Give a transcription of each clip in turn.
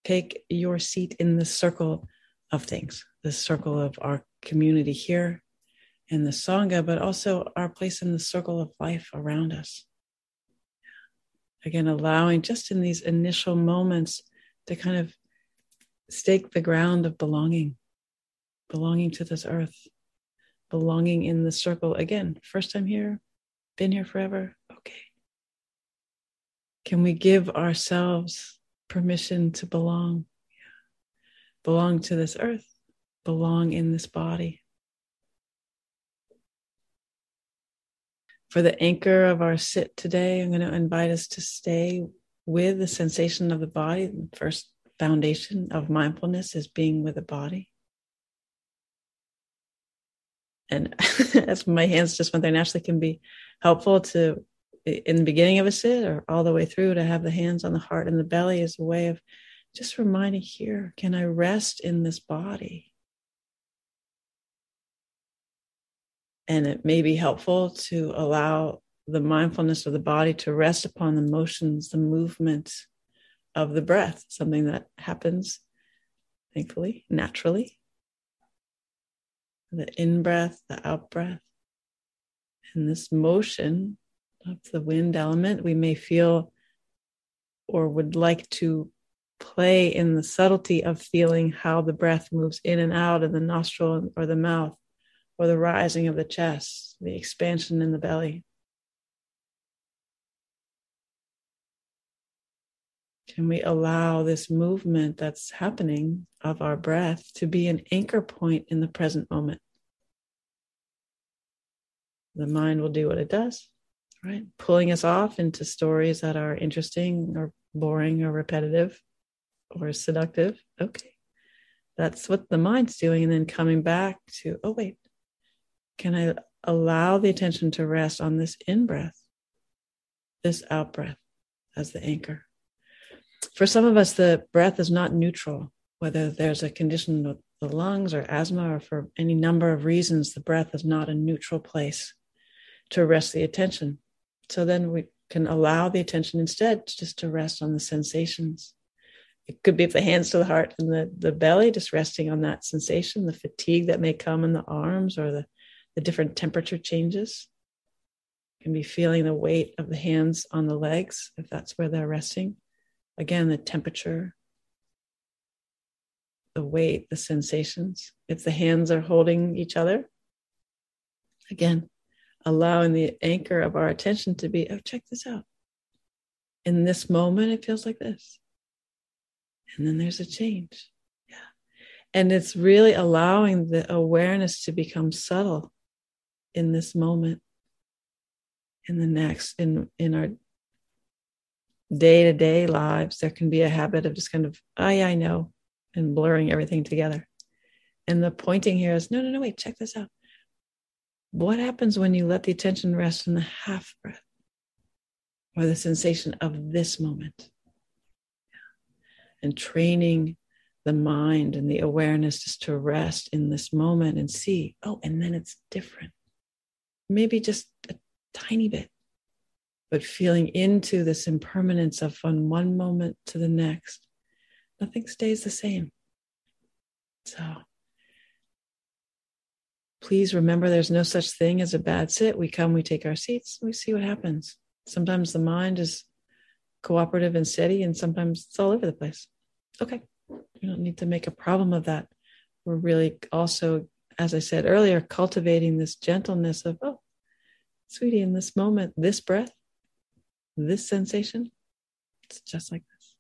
take your seat in the circle of things, the circle of our community here in the Sangha, but also our place in the circle of life around us. Again, allowing just in these initial moments to kind of stake the ground of belonging to this earth, belonging in the circle. Again, first time here, been here forever, okay. Can we give ourselves permission to belong? Belong to this earth, belong in this body. For the anchor of our sit today, I'm going to invite us to stay with the sensation of the body. The first foundation of mindfulness is being with the body. And as my hands just went there, naturally can be helpful to, in the beginning of a sit or all the way through, to have the hands on the heart and the belly as a way of just reminding here, can I rest in this body? And it may be helpful to allow the mindfulness of the body to rest upon the motions, the movement of the breath, something that happens, thankfully, naturally. The in-breath, the out-breath. And this motion of the wind element, we may feel or would like to play in the subtlety of feeling how the breath moves in and out of the nostril or the mouth, or the rising of the chest, the expansion in the belly. Can we allow this movement that's happening of our breath to be an anchor point in the present moment? The mind will do what it does, right? Pulling us off into stories that are interesting or boring or repetitive or seductive. Okay, that's what the mind's doing. And then coming back to, oh, wait, can I allow the attention to rest on this in-breath, this out-breath as the anchor? For some of us, the breath is not neutral, whether there's a condition of the lungs or asthma or for any number of reasons, the breath is not a neutral place to rest the attention. So then we can allow the attention instead just to rest on the sensations. It could be the hands to the heart and the belly, just resting on that sensation, the fatigue that may come in the arms or the different temperature changes. You can be feeling the weight of the hands on the legs, if that's where they're resting. Again, the temperature, the weight, the sensations. If the hands are holding each other, again, allowing the anchor of our attention to be, oh, check this out. In this moment, it feels like this. And then there's a change. Yeah. And it's really allowing the awareness to become subtle in this moment, in the next, in our day-to-day lives. There can be a habit of just kind of, oh yeah, I know, and blurring everything together. And the pointing here is, no, wait, check this out. What happens when you let the attention rest in the half breath or the sensation of this moment? And training the mind and the awareness just to rest in this moment and see, oh, and then it's different. Maybe just a tiny bit, but feeling into this impermanence of from one moment to the next. Nothing stays the same. So please remember there's no such thing as a bad sit. We come, we take our seats, we see what happens. Sometimes the mind is cooperative and steady, and sometimes it's all over the place. Okay, we don't need to make a problem of that. We're really also, as I said earlier, cultivating this gentleness of, oh, sweetie, in this moment, this breath, this sensation, it's just like this.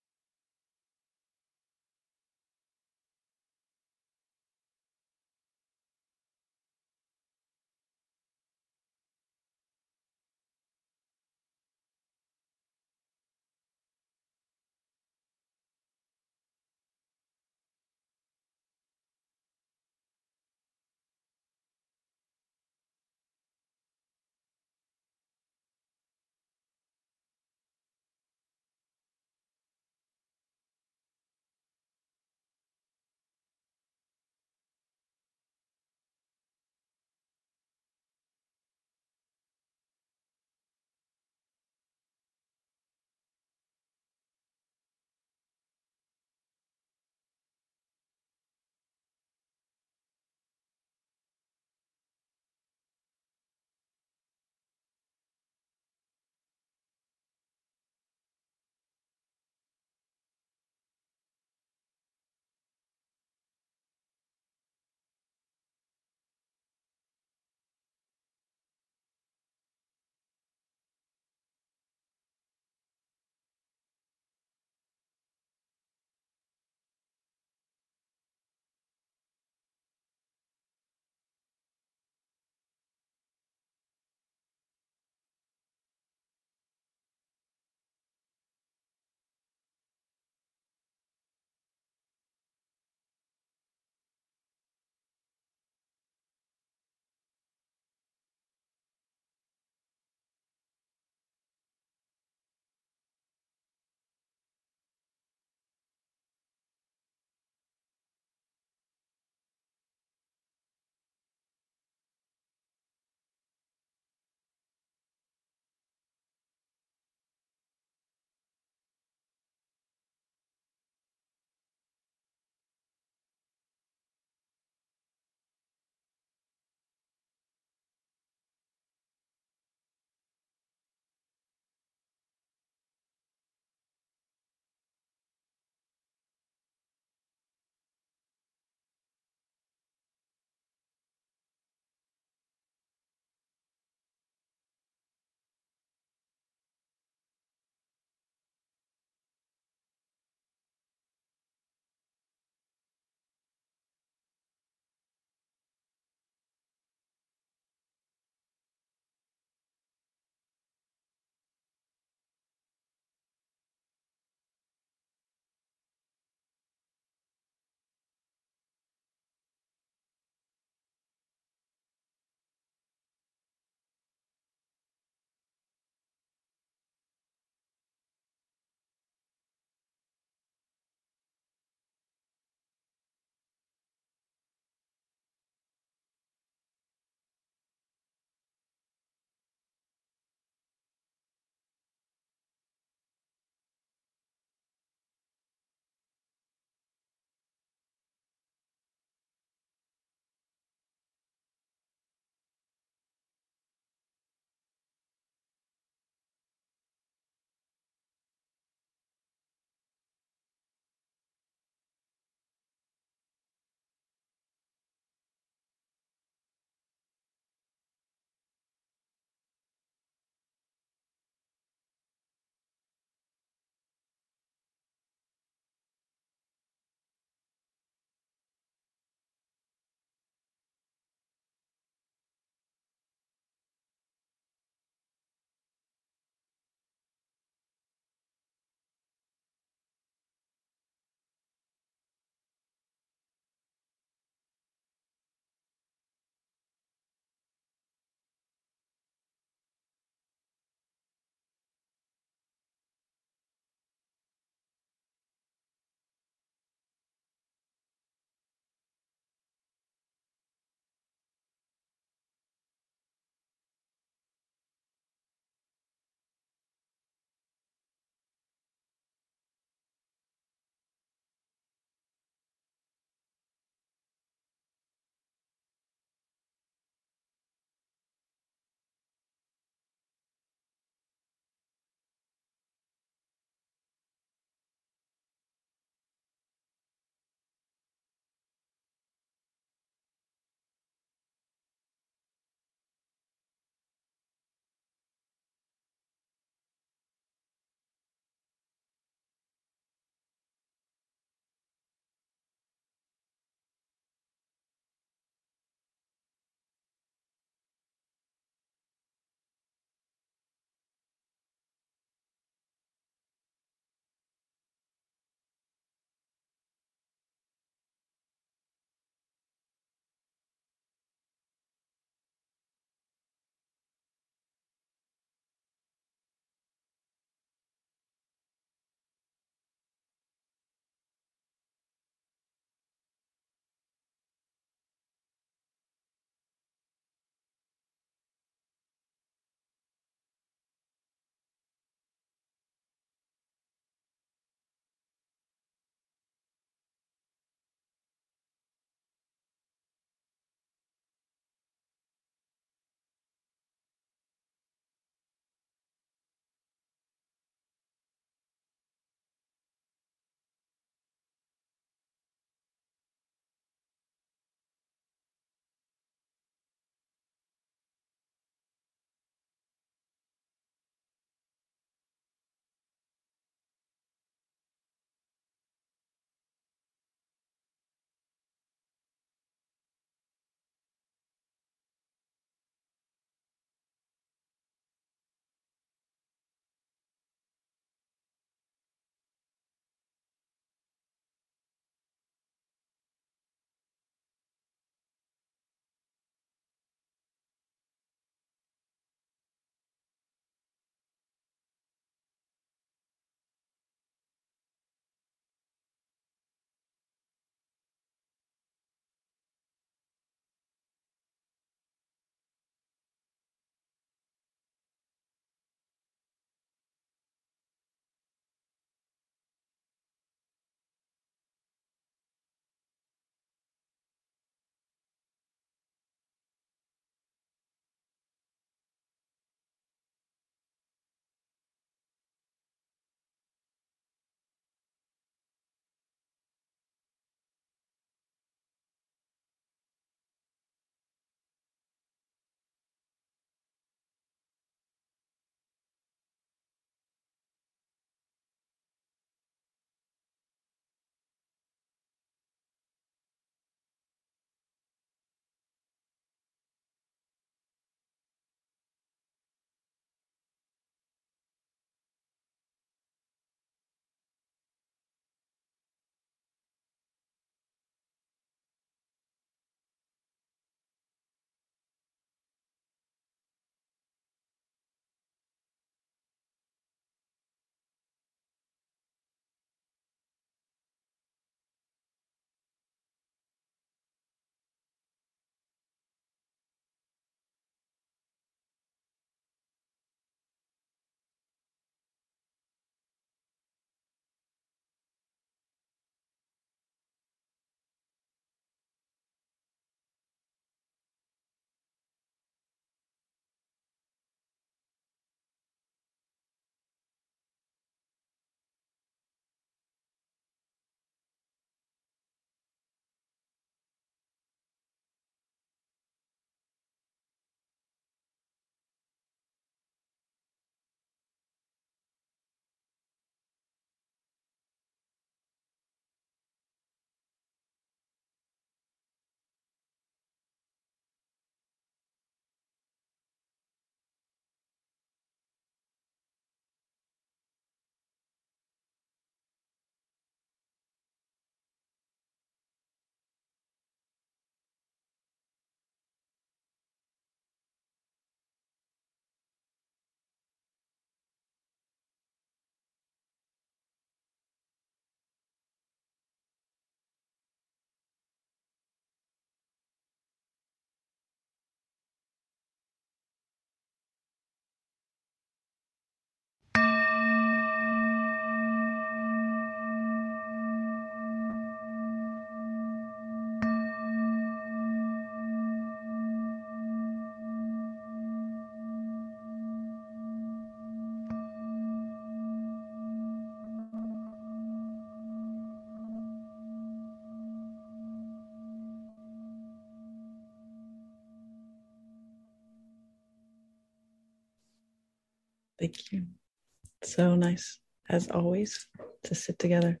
Thank you. So nice, as always, to sit together.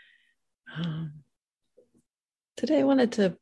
Today I wanted to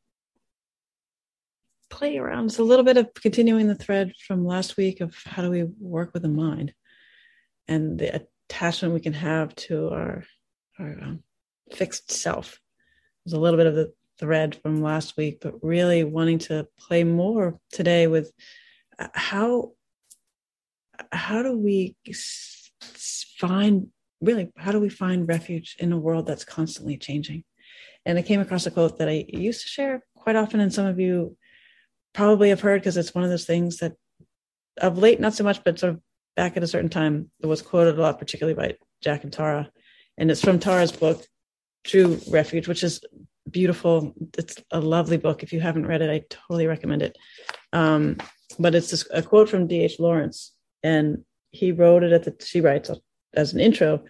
play around. It's a little bit of continuing the thread from last week of how do we work with the mind and the attachment we can have to our fixed self. There's a little bit of the thread from last week, but really wanting to play more today with how do we find refuge in a world that's constantly changing? And I came across a quote that I used to share quite often, and some of you probably have heard because it's one of those things that of late, not so much, but sort of back at a certain time, it was quoted a lot, particularly by Jack and Tara. And it's from Tara's book, True Refuge, which is beautiful. It's a lovely book. If you haven't read it, I totally recommend it. But it's a quote from D.H. Lawrence, and he wrote it she writes as an intro.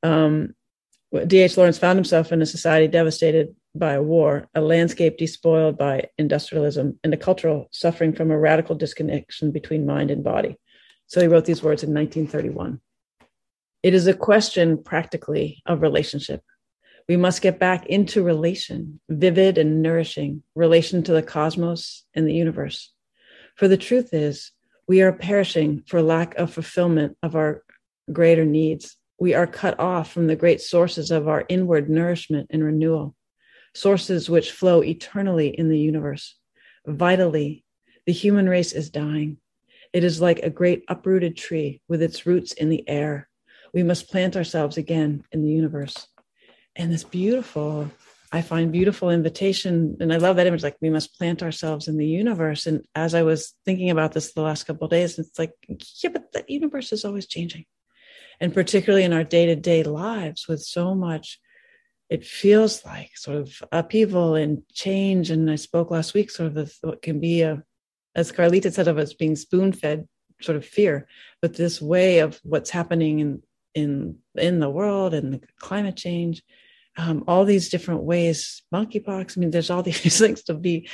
D.H. Lawrence found himself in a society devastated by a war, a landscape despoiled by industrialism, and a cultural suffering from a radical disconnection between mind and body. So he wrote these words in 1931. It is a question, practically, of relationship. We must get back into relation, vivid and nourishing, relation to the cosmos and the universe. For the truth is, we are perishing for lack of fulfillment of our greater needs. We are cut off from the great sources of our inward nourishment and renewal, sources which flow eternally in the universe. Vitally, the human race is dying. It is like a great uprooted tree with its roots in the air. We must plant ourselves again in the universe. And this I find beautiful invitation, and I love that image, like we must plant ourselves in the universe. And as I was thinking about this the last couple of days, it's like, yeah, but that universe is always changing. And particularly in our day-to-day lives with so much, it feels like sort of upheaval and change. And I spoke last week sort of what can be as Carlita said, of us being spoon-fed sort of fear, but this way of what's happening in the world and the climate change, all these different ways, monkeypox. I mean, there's all these things to be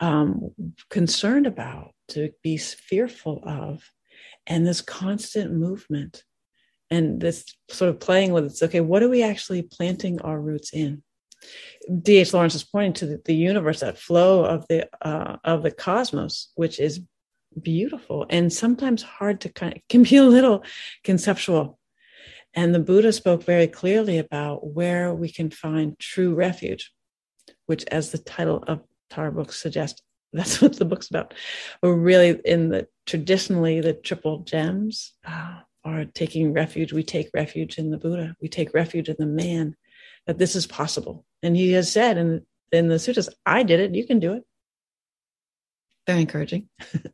concerned about, to be fearful of, and this constant movement. And this sort of playing with it's okay, what are we actually planting our roots in? D.H. Lawrence is pointing to the universe, that flow of the cosmos, which is beautiful and sometimes hard to can be a little conceptual. And the Buddha spoke very clearly about where we can find true refuge, which, as the title of Tara books suggests, that's what the book's about. We're really traditionally the triple gems. Are taking refuge. We take refuge in the Buddha. We take refuge in the man, that this is possible. And he has said in the sutras, I did it, you can do it. Very encouraging.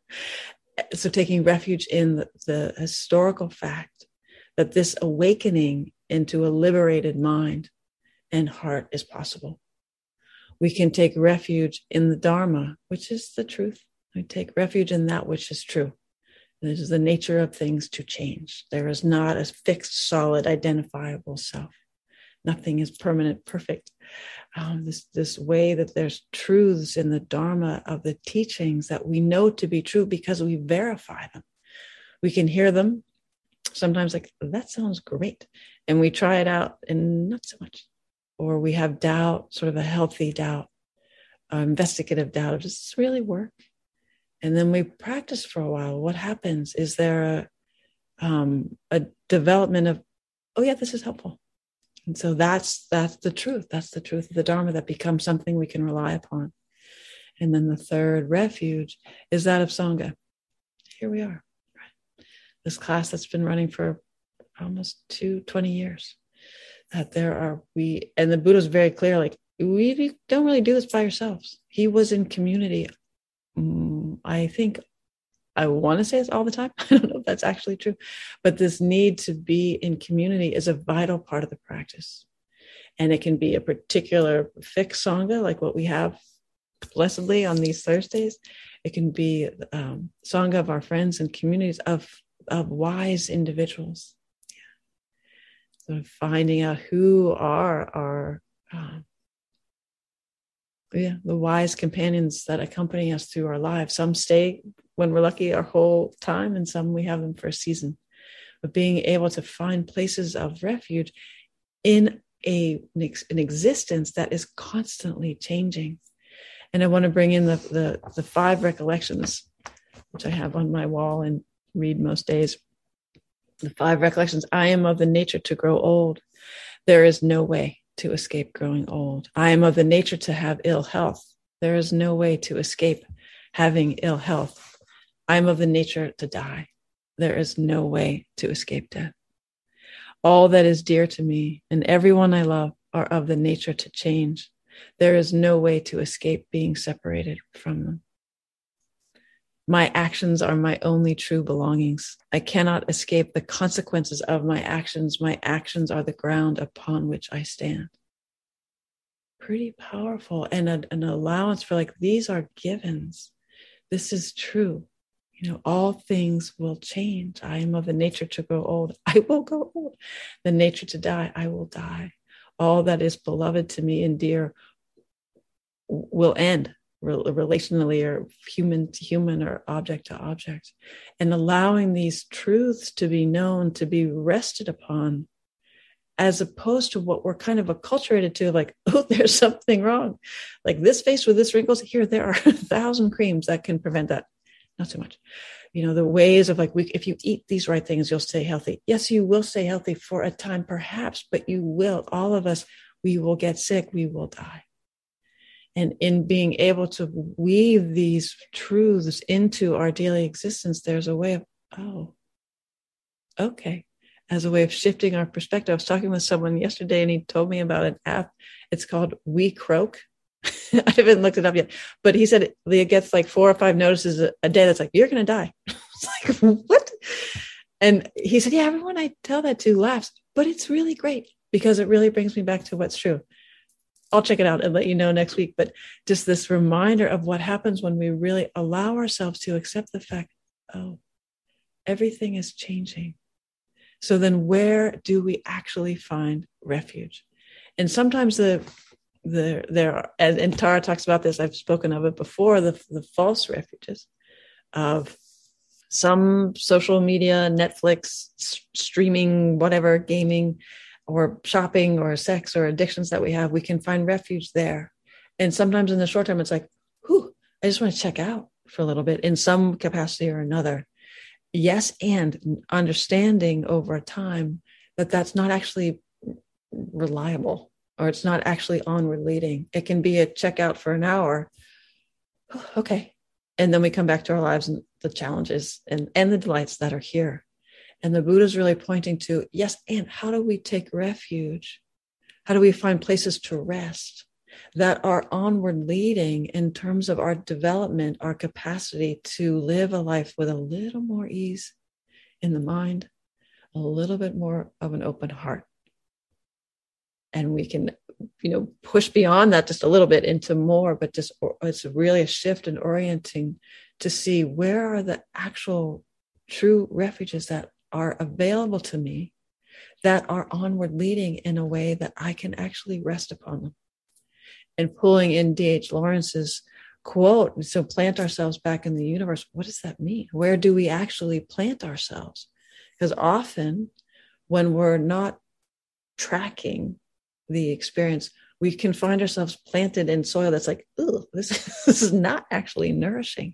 So taking refuge in the historical fact that this awakening into a liberated mind and heart is possible. We can take refuge in the Dharma, which is the truth. We take refuge in that which is true. This is the nature of things to change. There is not a fixed, solid, identifiable self. Nothing is permanent, perfect. This way that there's truths in the Dharma of the teachings that we know to be true because we verify them. We can hear them sometimes like, that sounds great. And we try it out and not so much. Or we have doubt, sort of a healthy doubt, investigative doubt. Does this really work? And then we practice for a while. What happens? Is there a development of, oh yeah, this is helpful. And so that's the truth. That's the truth of the Dharma that becomes something we can rely upon. And then the third refuge is that of Sangha. Here we are. This class that's been running for almost 20 years. That and the Buddha is very clear, like, we don't really do this by yourselves. He was in community. I think I want to say this all the time. I don't know if that's actually true, but this need to be in community is a vital part of the practice. And it can be a particular fixed Sangha, like what we have blessedly on these Thursdays. It can be Sangha of our friends and communities of wise individuals. Yeah. So finding out who are our the wise companions that accompany us through our lives. Some stay, when we're lucky, our whole time, and some we have them for a season. but being able to find places of refuge in an existence that is constantly changing. And I want to bring in the 5 recollections, which I have on my wall and read most days. The 5 recollections. I am of the nature to grow old. There is no way to escape growing old. I am of the nature to have ill health. There is no way to escape having ill health. I am of the nature to die. There is no way to escape death. All that is dear to me and everyone I love are of the nature to change. There is no way to escape being separated from them. My actions are my only true belongings. I cannot escape the consequences of my actions. My actions are the ground upon which I stand. Pretty powerful, and an allowance for like, these are givens. This is true. All things will change. I am of the nature to grow old. I will grow old. The nature to die. I will die. All that is beloved to me and dear will end, relationally or human to human or object to object. And allowing these truths to be known, to be rested upon, as opposed to what we're kind of acculturated to, like, oh, there's something wrong. Like this face with this wrinkles, here, there are 1,000 creams that can prevent that. Not so much. The ways of like, if you eat these right things, you'll stay healthy. Yes, you will stay healthy for a time, perhaps, but you will. All of us, we will get sick, we will die. And in being able to weave these truths into our daily existence, there's a way of, oh, okay, as a way of shifting our perspective. I was talking with someone yesterday and he told me about an app. It's called We Croak. I haven't looked it up yet, but he said it gets like 4 or 5 notices a day that's like, you're going to die. It's like, what? And he said, yeah, everyone I tell that to laughs, but it's really great because it really brings me back to what's true. I'll check it out and let you know next week. But just this reminder of what happens when we really allow ourselves to accept the fact, oh, everything is changing. So then where do we actually find refuge? And sometimes there are, and Tara talks about this, I've spoken of it before, the false refuges of some social media, Netflix, streaming, whatever, gaming, or shopping, or sex, or addictions that we have. We can find refuge there. And sometimes in the short term, it's like, whew, I just want to check out for a little bit in some capacity or another. Yes, and understanding over time that that's not actually reliable, or it's not actually onward leading. It can be a checkout for an hour. Okay. And then we come back to our lives and the challenges and the delights that are here. And the Buddha is really pointing to, yes, and how do we take refuge? How do we find places to rest that are onward leading in terms of our development, our capacity to live a life with a little more ease in the mind, a little bit more of an open heart. And we can, push beyond that just a little bit into more, but just it's really a shift in orienting to see where are the actual true refuges that are available to me that are onward leading in a way that I can actually rest upon them. And pulling in D.H. Lawrence's quote, so plant ourselves back in the universe. What does that mean? Where do we actually plant ourselves? Because often when we're not tracking the experience, we can find ourselves planted in soil that's like, ooh, this is not actually nourishing.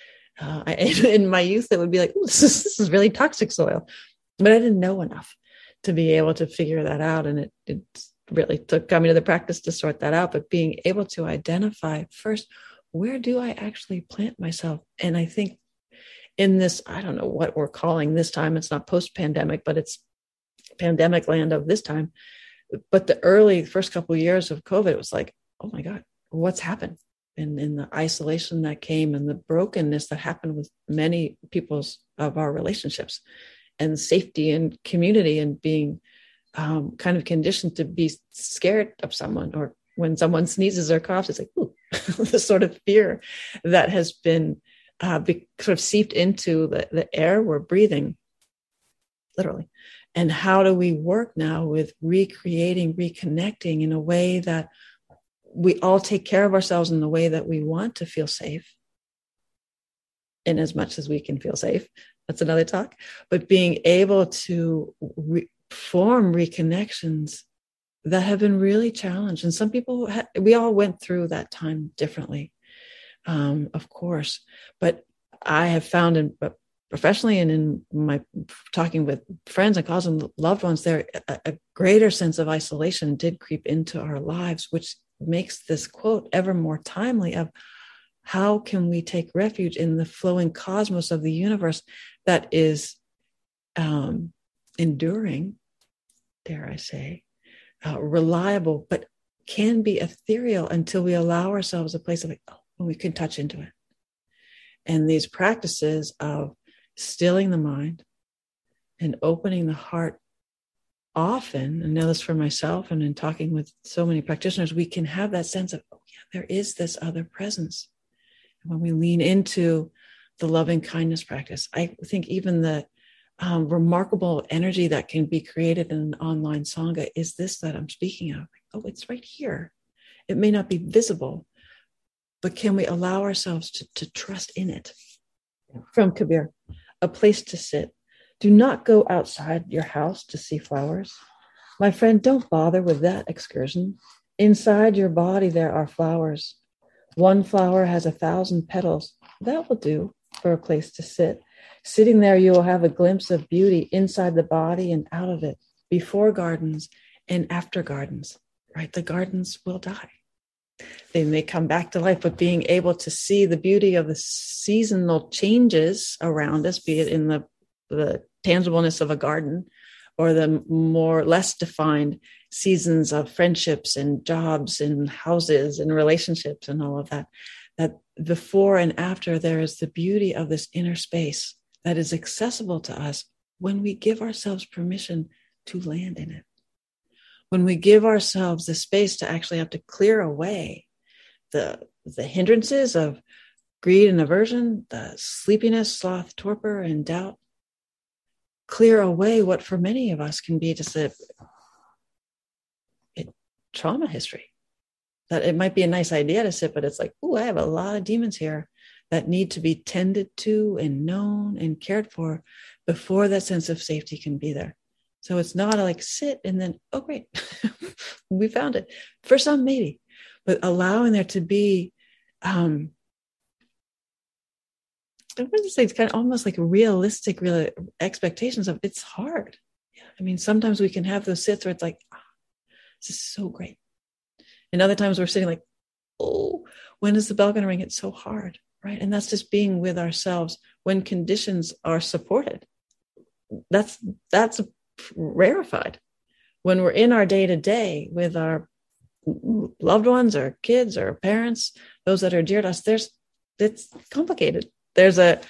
In my youth, it would be like, ooh, this is really toxic soil. But I didn't know enough to be able to figure that out. And it really took coming to the practice to sort that out. But being able to identify first, where do I actually plant myself? And I think in this, I don't know what we're calling this time. It's not post-pandemic, but it's pandemic land of this time. But the first couple of years of COVID, it was like, oh my God, what's happened? And in the isolation that came and the brokenness that happened with many people's of our relationships and safety and community and being kind of conditioned to be scared of someone, or when someone sneezes or coughs, it's like, ooh, the sort of fear that has been sort of seeped into the air we're breathing, literally. And how do we work now with recreating, reconnecting in a way that we all take care of ourselves in the way that we want to feel safe, in as much as we can feel safe, That's another talk. But being able to form reconnections that have been really challenged. And some people, we all went through that time differently, of course. But I have found professionally and in my talking with friends and colleagues and loved ones, there a greater sense of isolation did creep into our lives, which makes this quote ever more timely of how can we take refuge in the flowing cosmos of the universe that is enduring, dare I say, reliable, but can be ethereal until we allow ourselves a place of like, oh, we can touch into it. And these practices of stilling the mind and opening the heart often, and I know this for myself and in talking with so many practitioners, we can have that sense of, oh yeah, there is this other presence. And when we lean into the loving kindness practice, I think even the remarkable energy that can be created in an online Sangha is this that I'm speaking of. Oh, it's right here. It may not be visible, but can we allow ourselves to trust in it? From Kabir, a place to sit. Do not go outside your house to see flowers. My friend, don't bother with that excursion. Inside your body, there are flowers. One flower has 1,000 petals. That will do for a place to sit. Sitting there, you will have a glimpse of beauty inside the body and out of it, before gardens and after gardens, right? The gardens will die. They may come back to life, but being able to see the beauty of the seasonal changes around us, be it in the tangibleness of a garden or the more less defined seasons of friendships and jobs and houses and relationships and all of that, that before and after there is the beauty of this inner space that is accessible to us when we give ourselves permission to land in it. When we give ourselves the space to actually have to clear away the hindrances of greed and aversion, the sleepiness, sloth, torpor, and doubt, clear away what for many of us can be just a trauma history. That it might be a nice idea to sit, but it's like, oh, I have a lot of demons here that need to be tended to and known and cared for before that sense of safety can be there. So it's not like sit and then, oh, great, we found it. For some, maybe, but allowing there to be, I would say it's kind of almost like realistic expectations of it's hard. Yeah. I mean, sometimes we can have those sits where it's like, oh, this is so great. And other times we're sitting like, oh, when is the bell going to ring? It's so hard, right? And that's just being with ourselves when conditions are supported. That's rarefied. When we're in our day-to-day with our loved ones or kids or parents, those that are dear to us, it's complicated. There's a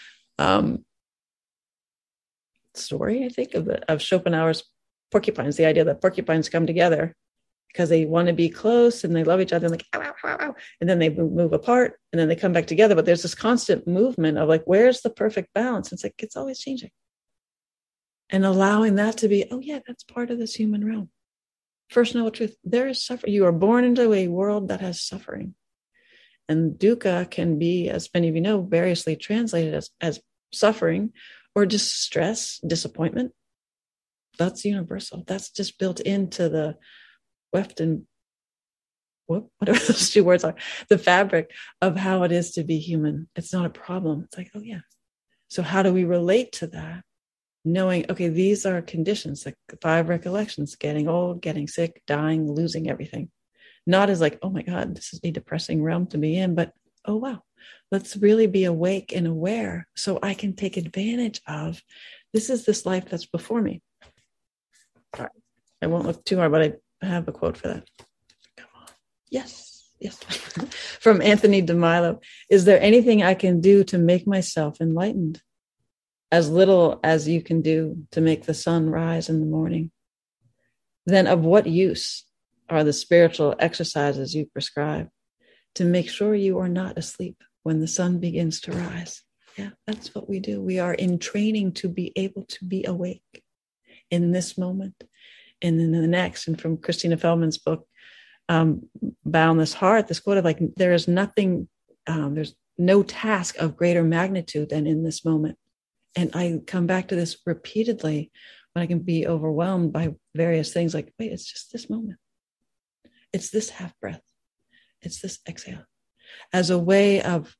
story, I think, of Schopenhauer's porcupines, the idea that porcupines come together because they want to be close and they love each other, like, ow, ow, ow, ow. And then they move apart and then they come back together. But there's this constant movement of like, where's the perfect balance? It's like, it's always changing. And allowing that to be, oh yeah, that's part of this human realm. First noble truth, there is suffering. You are born into a world that has suffering. And dukkha can be, as many of you know, variously translated as suffering or just stress, disappointment. That's universal. That's just built into the weft and whatever those two words are, the fabric of how it is to be human. It's not a problem. It's like, oh yeah. So how do we relate to that? Knowing, okay, these are conditions, like 5 recollections, getting old, getting sick, dying, losing everything. Not as like, oh my God, this is a depressing realm to be in, but oh wow, let's really be awake and aware so I can take advantage of this life that's before me. All right. I won't look too hard, but I have a quote for that. Come on. Yes. From Anthony DeMilo. Is there anything I can do to make myself enlightened? As little as you can do to make the sun rise in the morning. Then of what use are the spiritual exercises you prescribe to make sure you are not asleep when the sun begins to rise? Yeah, that's what we do. We are in training to be able to be awake in this moment and in the next. And from Christina Feldman's book, Boundless Heart, this quote of like, there's no task of greater magnitude than in this moment. And I come back to this repeatedly when I can be overwhelmed by various things like, wait, it's just this moment. It's this half breath. It's this exhale as a way of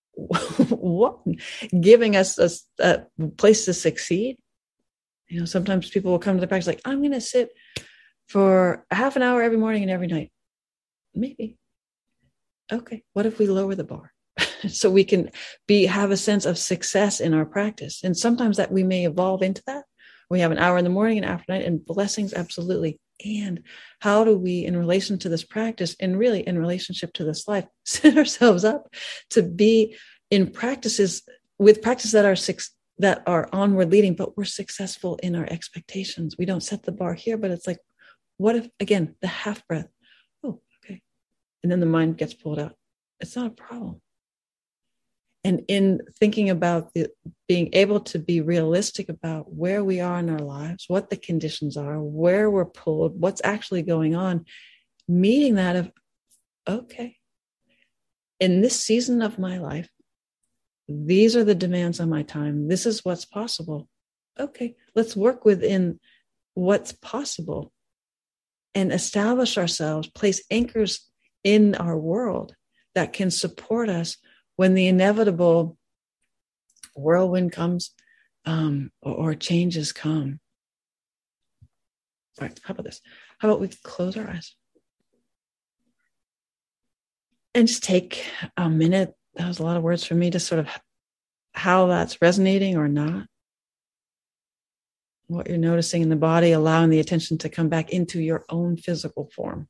giving us a place to succeed. Sometimes people will come to the practice like, I'm going to sit for half an hour every morning and every night. Maybe. Okay. What if we lower the bar so we can have a sense of success in our practice? And sometimes that we may evolve into that. We have an hour in the morning and after night, and blessings, absolutely. And how do we, in relation to this practice and really in relationship to this life, set ourselves up to be in practices with practices that are onward leading, but we're successful in our expectations. We don't set the bar here, but it's like, what if, again, the half breath? Oh, okay. And then the mind gets pulled out. It's not a problem. And in thinking about being able to be realistic about where we are in our lives, what the conditions are, where we're pulled, what's actually going on, meeting that of, okay, in this season of my life, these are the demands on my time. This is what's possible. Okay, let's work within what's possible and establish ourselves, place anchors in our world that can support us when the inevitable whirlwind comes or changes come. All right, how about this? How about we close our eyes and just take a minute. That was a lot of words for me to sort of how that's resonating or not. What you're noticing in the body, allowing the attention to come back into your own physical form.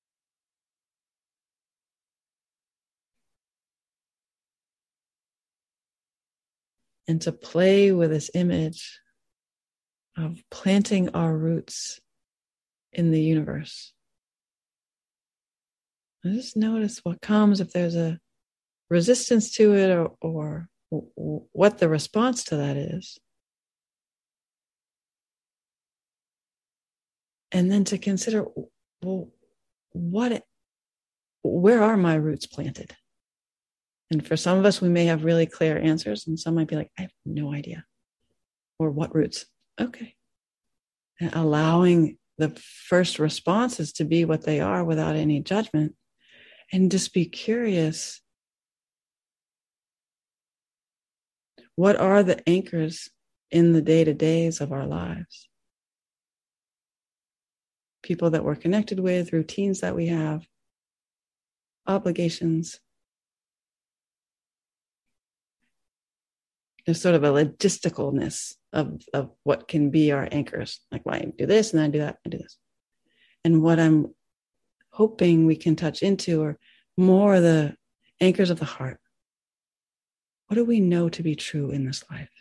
And to play with this image of planting our roots in the universe. And just notice what comes, if there's a resistance to it or what the response to that is. And then to consider, well, where are my roots planted? And for some of us, we may have really clear answers, and some might be like, I have no idea. Or what roots? Okay. And allowing the first responses to be what they are without any judgment, and just be curious. What are the anchors in the day-to-days of our lives? People that we're connected with, routines that we have, obligations. There's sort of a logisticalness of what can be our anchors. Like, well, I do this and then I do that, I do this. And what I'm hoping we can touch into are more the anchors of the heart. What do we know to be true in this life?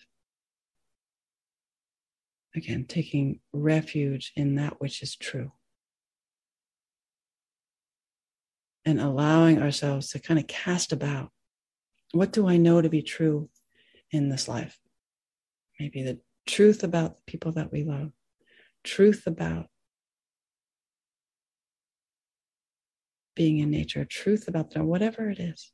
Again, taking refuge in that which is true. And allowing ourselves to kind of cast about. What do I know to be true in this life? Maybe the truth about the people that we love. Truth about being in nature. Truth about them, whatever it is.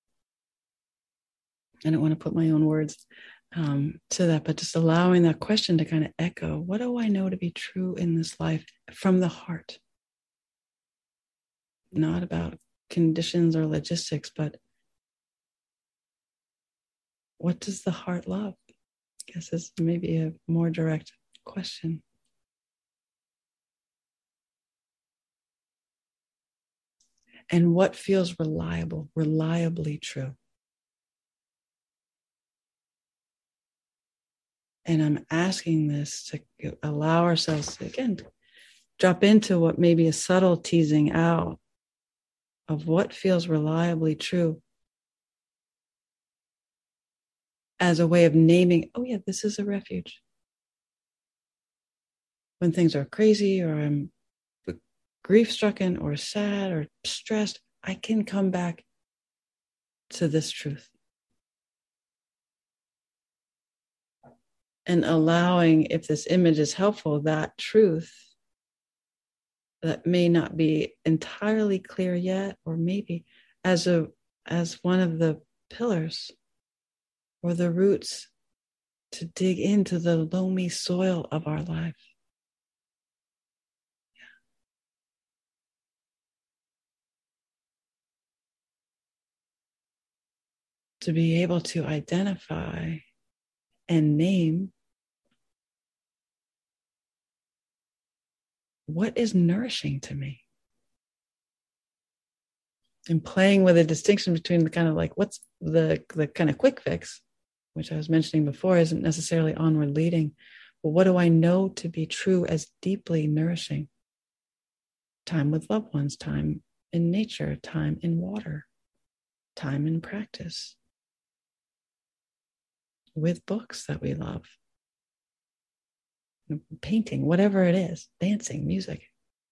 I don't want to put my own words to that, but just allowing that question to kind of echo. What do I know to be true in this life from the heart? Not about conditions or logistics, but what does the heart love? I guess is maybe a more direct question. And what feels reliable, reliably true? And I'm asking this to allow ourselves to, again, drop into what may be a subtle teasing out of what feels reliably true as a way of naming, oh yeah, this is a refuge. When things are crazy or I'm grief-stricken or sad or stressed, I can come back to this truth. And allowing, if this image is helpful, that truth that may not be entirely clear yet, or maybe as one of the pillars or the roots to dig into the loamy soil of our life. To be able to identify and name what is nourishing to me. And playing with a distinction between the kind of like what's the kind of quick fix, which I was mentioning before, isn't necessarily onward leading. But what do I know to be true as deeply nourishing? Time with loved ones, time in nature, time in water, time in practice, with books that we love, painting, whatever it is, dancing, music.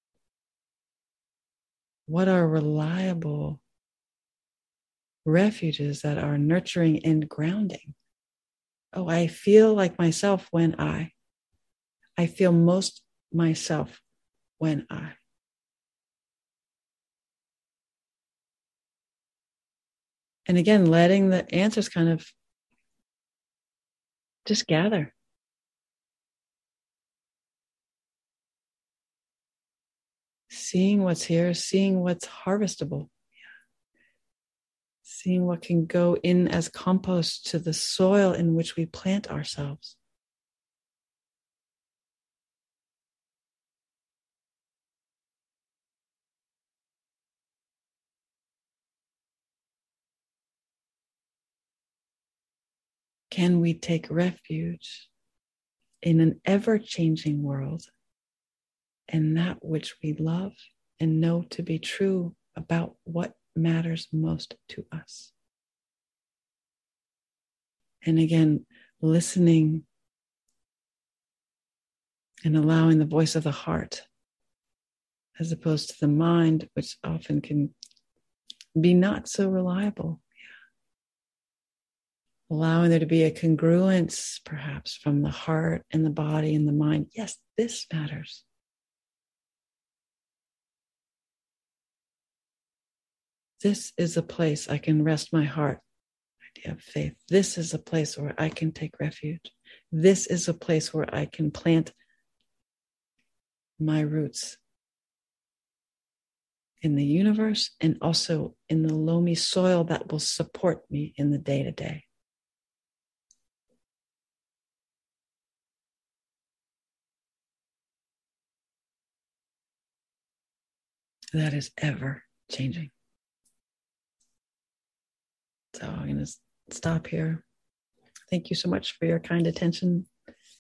What are reliable refuges that are nurturing and grounding? Oh, I feel like myself when I feel most myself when I. And again, letting the answers kind of just gather. Seeing what's here, seeing what's harvestable, seeing what can go in as compost to the soil in which we plant ourselves. Can we take refuge in an ever-changing world and that which we love and know to be true about what matters most to us? And again, listening and allowing the voice of the heart as opposed to the mind, which often can be not so reliable. Allowing there to be a congruence, perhaps, from the heart and the body and the mind. Yes, this matters. This is a place I can rest my heart. Idea of faith. This is a place where I can take refuge. This is a place where I can plant my roots in the universe and also in the loamy soil that will support me in the day-to-day. That is ever changing. So I'm going to stop here. Thank you so much for your kind attention.